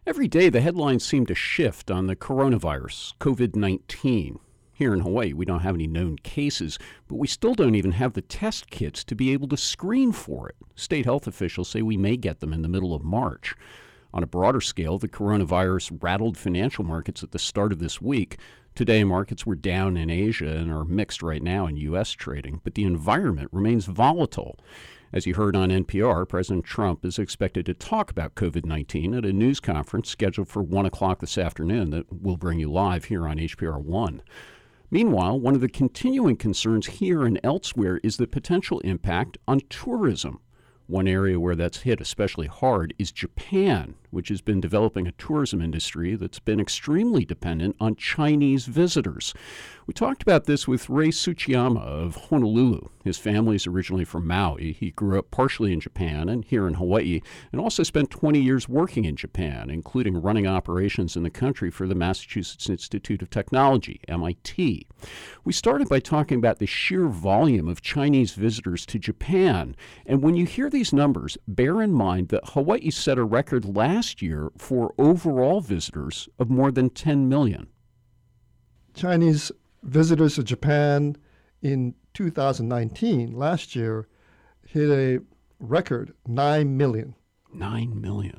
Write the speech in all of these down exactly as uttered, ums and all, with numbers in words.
Every day, the headlines seem to shift on the coronavirus, COVID nineteen. Here in Hawaii, we don't have any known cases, but we still don't even have the test kits to be able to screen for it. State health officials say we may get them in the middle of March. On a broader scale, the coronavirus rattled financial markets at the start of this week. Today, markets were down in Asia and are mixed right now in U S trading, but the environment remains volatile. As you heard on N P R, President Trump is expected to talk about COVID nineteen at a news conference scheduled for one o'clock this afternoon that we'll bring you live here on H P R one. Meanwhile, one of the continuing concerns here and elsewhere is the potential impact on tourism. One area where that's hit especially hard is Japan, which has been developing a tourism industry that's been extremely dependent on Chinese visitors. We talked about this with Ray Tsuchiyama of Honolulu. His family is originally from Maui. He grew up partially in Japan and here in Hawaii, and also spent twenty years working in Japan, including running operations in the country for the Massachusetts Institute of Technology, M I T. We started by talking about the sheer volume of Chinese visitors to Japan. And when you hear these numbers, bear in mind that Hawaii set a record last year for overall visitors of more than ten million. Chinese visitors to Japan in two thousand nineteen, last year, hit a record nine million. nine million.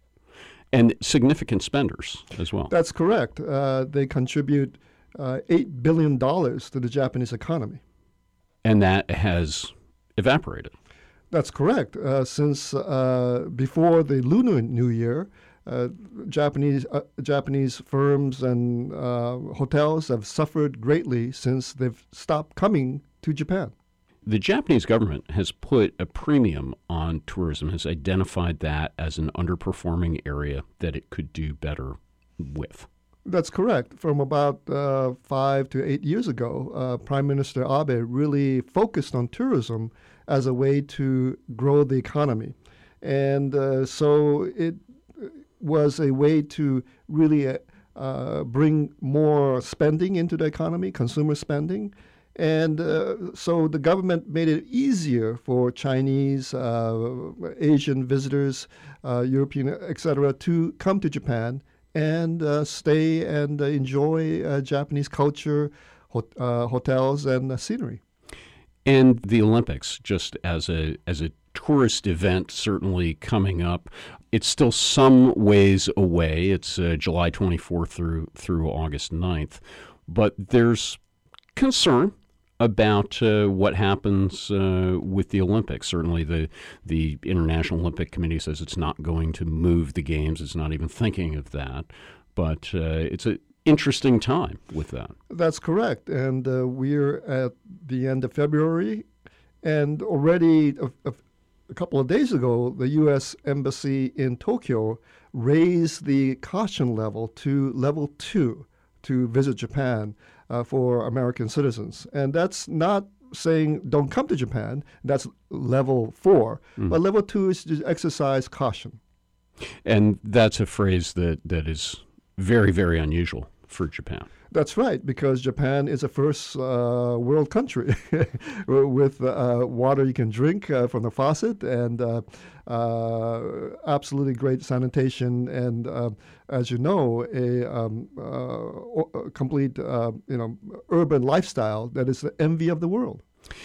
And significant spenders as well. That's correct. Uh, they contribute uh, eight billion dollars to the Japanese economy. And that has evaporated. That's correct. Uh, since uh, before the Lunar New Year, uh, Japanese uh, Japanese firms and uh, hotels have suffered greatly since they've stopped coming to Japan. The Japanese government has put a premium on tourism, has identified that as an underperforming area that it could do better with. That's correct. From about uh, five to eight years ago, uh, Prime Minister Abe really focused on tourism as a way to grow the economy. And uh, so it was a way to really uh, uh, bring more spending into the economy, consumer spending. And uh, so the government made it easier for Chinese, uh, Asian visitors, uh, European, et cetera, to come to Japan and uh, stay and uh, enjoy uh, Japanese culture, hot, uh, hotels, and uh, scenery. And the Olympics, just as a as a tourist event, certainly coming up. It's still some ways away. It's uh, July twenty-fourth through through August ninth. But there's concern about uh, what happens uh, with the Olympics. Certainly the the International Olympic Committee says it's not going to move the games. It's not even thinking of that. But uh, it's an interesting time with that. That's correct. And uh, we're at the end of February. And already a, a, a couple of days ago, the U S Embassy in Tokyo raised the caution level to level two to visit Japan uh, for American citizens. And that's not saying don't come to Japan. That's level four. Mm. But level two is to exercise caution. And that's a phrase that, that is very, very unusual for Japan. That's right, because Japan is a first uh, world country with uh, water you can drink uh, from the faucet and uh, uh, absolutely great sanitation and, uh, as you know, a, um, uh, a complete uh, you know urban lifestyle that is the envy of the world.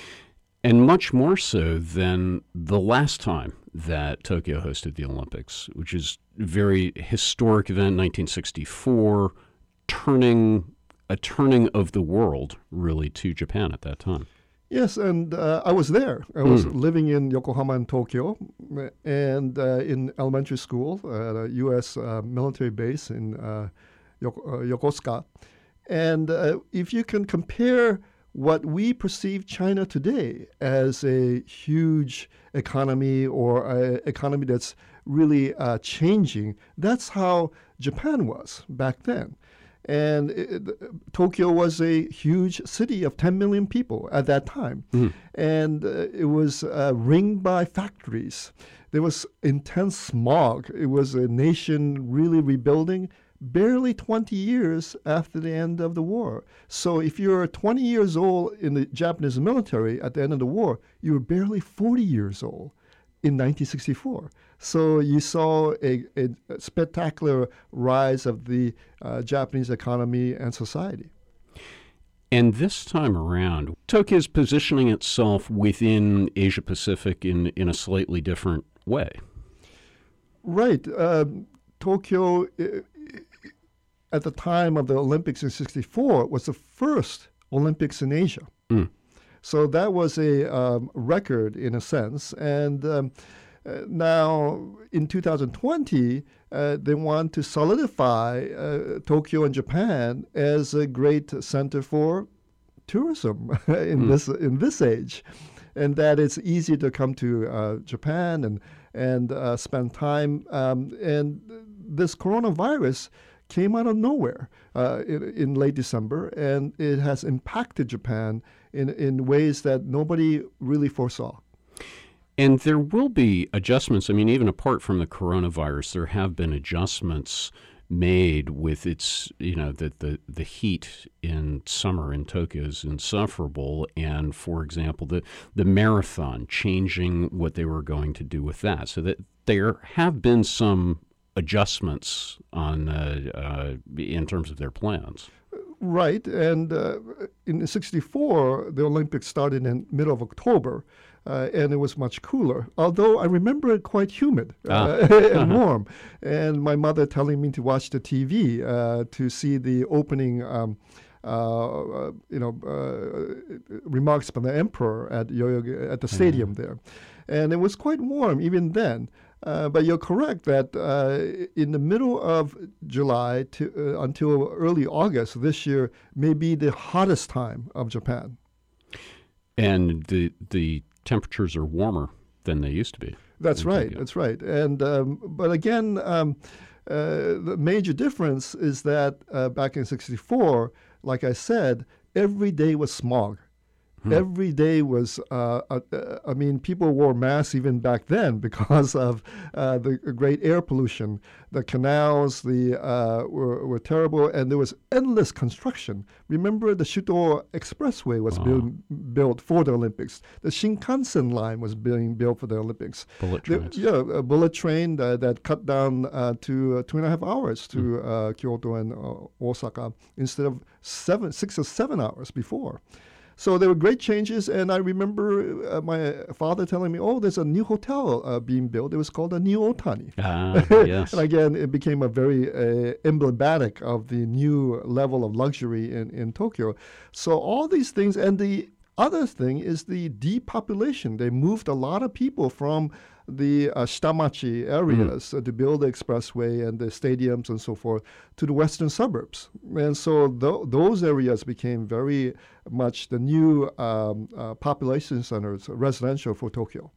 And much more so than the last time that Tokyo hosted the Olympics, which is a very historic event, nineteen sixty-four, turning a turning of the world, really, to Japan at that time. Yes, and uh, I was there. I was mm. living in Yokohama and Tokyo, and uh, in elementary school at a U S uh, military base in uh, Yoko, uh, Yokosuka. And uh, if you can compare what we perceive China today as a huge economy or an economy that's really uh, changing, that's how Japan was back then. And it, Tokyo was a huge city of ten million people at that time. Mm. And uh, it was uh, ringed by factories. There was intense smog. It was a nation really rebuilding barely twenty years after the end of the war. So if you're twenty years old in the Japanese military at the end of the war, you were barely forty years old in nineteen sixty-four. So you saw a, a spectacular rise of the uh, Japanese economy and society. And this time around, Tokyo is positioning itself within Asia Pacific in, in a slightly different way. Right. Um, Tokyo, uh, at the time of the Olympics in sixty-four, was the first Olympics in Asia. Mm. So that was a um, record in a sense. And um, uh, now in two thousand twenty, uh, they want to solidify uh, Tokyo and Japan as a great center for tourism in mm. this in this age, and that it's easy to come to uh, Japan and and uh, spend time. Um, and this coronavirus came out of nowhere uh, in, in late December, and it has impacted Japan in, in ways that nobody really foresaw. And there will be adjustments. I mean, even apart from the coronavirus, there have been adjustments made with its, you know, that the, the heat in summer in Tokyo is insufferable. And, for example, the, the marathon, changing what they were going to do with that. So that there have been some adjustments on uh, uh, in terms of their plans. Right, and uh, in sixty-four, the Olympics started in middle of October, uh, and it was much cooler. Although I remember it quite humid uh, ah. and warm, and my mother telling me to watch the T V uh, to see the opening. Um, Uh, you know, uh, remarks by the emperor at Yoyogi, at the stadium mm. there, and it was quite warm even then. Uh, but you're correct that uh, in the middle of July to, uh, until early August this year may be the hottest time of Japan. And the the temperatures are warmer than they used to be. That's right. Tokyo. That's right. And um, but again, um, uh, the major difference is that uh, back in sixty-four, like I said, every day was smog. Hmm. Every day was, uh, uh, I mean, people wore masks even back then because of uh, the great air pollution. The canals the uh, were, were terrible, and there was endless construction. Remember, the Shuto Expressway was wow. being built for the Olympics. The Shinkansen line was being built for the Olympics. Bullet trains. The, yeah, a bullet train uh, that cut down uh, to uh, two and a half hours to hmm. uh, Kyoto and uh, Osaka instead of seven, six or seven hours before. So there were great changes, and I remember uh, my father telling me, oh, there's a new hotel uh, being built. It was called the New Otani. Ah, yes. And again, it became a very uh, emblematic of the new level of luxury in, in Tokyo. So all these things, and the other thing is the depopulation. They moved a lot of people from the uh, Shitamachi areas mm. uh, to build the expressway and the stadiums and so forth to the western suburbs. And so th- those areas became very much the new um, uh, population centers, residential for Tokyo.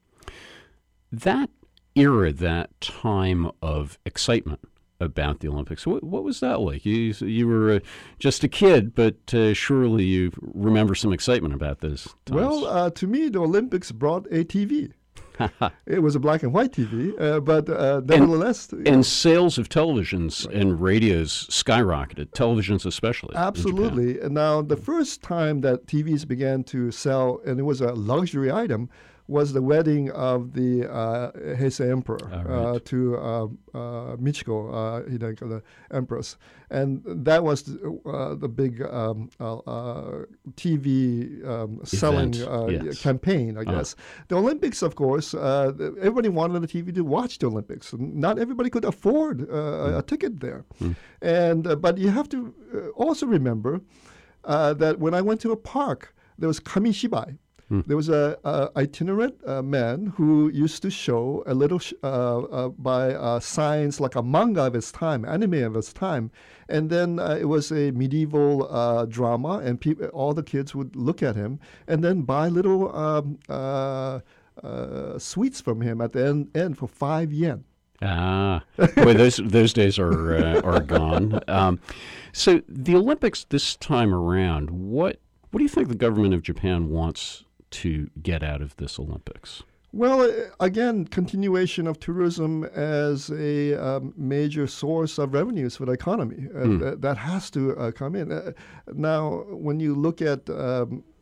That era, that time of excitement about the Olympics, what, what was that like? You, you were uh, just a kid, but uh, surely you remember some excitement about those times. Well, uh, to me, the Olympics brought a T V. It was a black and white T V, uh, but uh, nevertheless. And, and sales of televisions right. and radios skyrocketed, televisions especially. Absolutely. And now, the first time that T Vs began to sell, and it was a luxury item, was the wedding of the uh, Heisei Emperor right. uh, to uh, uh, Michiko uh, Hideko, the Empress. And that was the, uh, the big um, uh, uh, T V um, selling uh, yes. campaign, I guess. Uh-huh. The Olympics, of course, uh, everybody wanted the T V to watch the Olympics. Not everybody could afford uh, mm. a ticket there. Mm. And uh, but you have to uh, also remember uh, that when I went to a park, there was kamishibai. Hmm. There was a, a itinerant uh, man who used to show a little sh- uh, uh, by uh, signs like a manga of his time, anime of his time, and then uh, it was a medieval uh, drama, and pe- all the kids would look at him and then buy little um, uh, uh, sweets from him at the end, end for five yen. Ah, boy, those those days are uh, are gone. Um, so the Olympics this time around, what what do you think the government of Japan wants to get out of this Olympics? Well, again, continuation of tourism as a um, major source of revenues for the economy. Uh, mm. th- that has to uh, come in. Uh, now, when you look at um,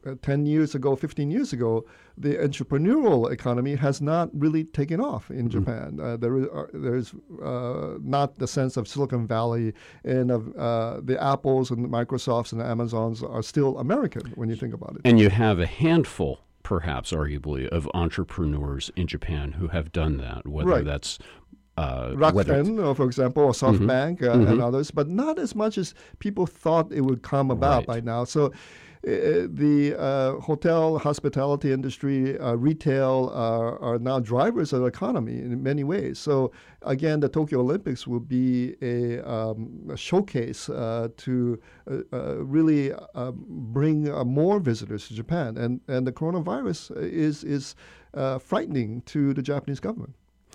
ten years ago, fifteen years ago, the entrepreneurial economy has not really taken off in mm-hmm. Japan. Uh, there is uh, there's uh, not the sense of Silicon Valley, and of uh, the Apples and the Microsofts and the Amazons are still American when you think about it. And you have a handful, perhaps arguably, of entrepreneurs in Japan who have done that, whether right. that's Uh, Rakuten, uh, for example, or SoftBank mm-hmm. uh, mm-hmm. and others, but not as much as people thought it would come about right. by now. So uh, the uh, hotel, hospitality industry, uh, retail uh, are now drivers of the economy in many ways. So again, the Tokyo Olympics will be a, um, a showcase uh, to uh, uh, really uh, bring uh, more visitors to Japan. And, and the coronavirus is, is uh, frightening to the Japanese government.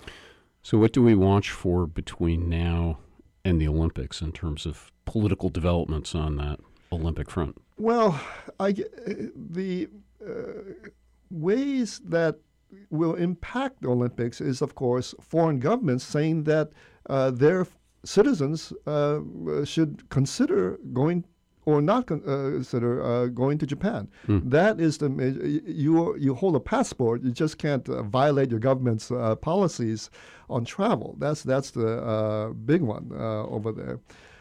So what do we watch for between now and the Olympics in terms of political developments on that Olympic front? Well, I, the uh, ways that will impact the Olympics is, of course, foreign governments saying that uh, their citizens uh, should consider going or not con- uh, consider uh, going to Japan. Mm. That is the major, you you hold a passport. You just can't uh, violate your government's uh, policies on travel. That's that's the uh, big one uh, over there.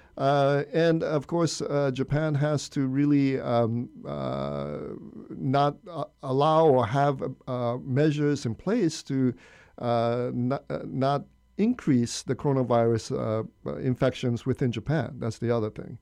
Uh, and of course, uh, Japan has to really um, uh, not uh, allow or have uh, measures in place to uh, not, uh, not increase the coronavirus uh, infections within Japan. That's the other thing.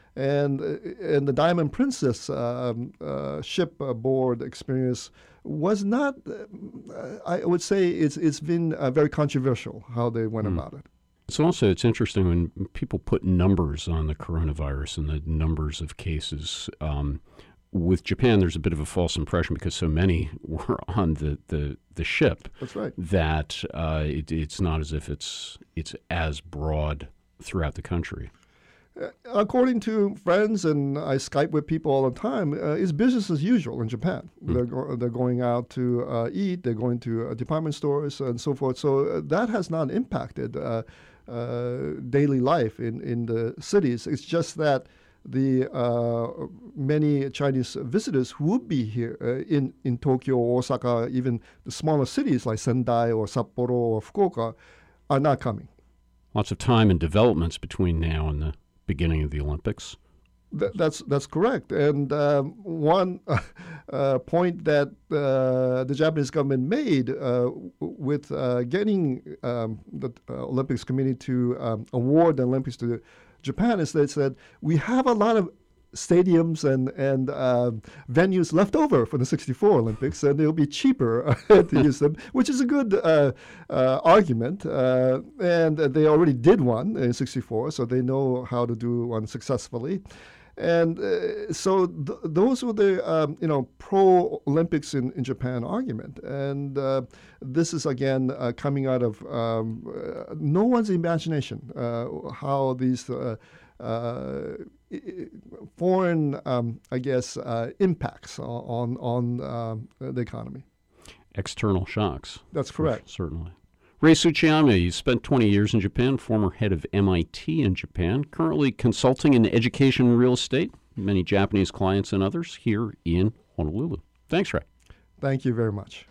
And and the Diamond Princess um, uh, ship uh, board experience was not, uh, I would say, it's it's been uh, very controversial how they went mm. about it. It's also, it's interesting when people put numbers on the coronavirus and the numbers of cases. Um, with Japan, there's a bit of a false impression because so many were on the, the, the ship. That's right. That uh, it, it's not as if it's it's as broad throughout the country. According to friends, and I Skype with people all the time, uh, it's business as usual in Japan. Mm. They're, go- they're going out to uh, eat, they're going to uh, department stores and so forth. So uh, that has not impacted uh, uh, daily life in, in the cities. It's just that the uh, many Chinese visitors who would be here uh, in, in Tokyo, Osaka, even the smaller cities like Sendai or Sapporo or Fukuoka are not coming. Lots of time and developments between now and the beginning of the Olympics. Th- that's that's correct. And um, one uh, uh, point that uh, the Japanese government made uh, w- with uh, getting um, the uh, Olympics Committee to um, award the Olympics to Japan is they said, we have a lot of stadiums and, and uh, venues left over for the sixty-four Olympics, and it'll be cheaper to use them, which is a good uh, uh, argument. Uh, and they already did one in sixty-four, so they know how to do one successfully. And uh, so th- those were the um, you know pro-Olympics in, in Japan argument. And uh, this is, again, uh, coming out of um, uh, no one's imagination, uh, how these uh, uh, foreign, um, I guess, uh, impacts on, on uh, the economy. External shocks. That's correct. Certainly. Ray Tsuchiyama, you spent twenty years in Japan, former head of M I T in Japan, currently consulting in education and real estate, many Japanese clients and others here in Honolulu. Thanks, Ray. Thank you very much.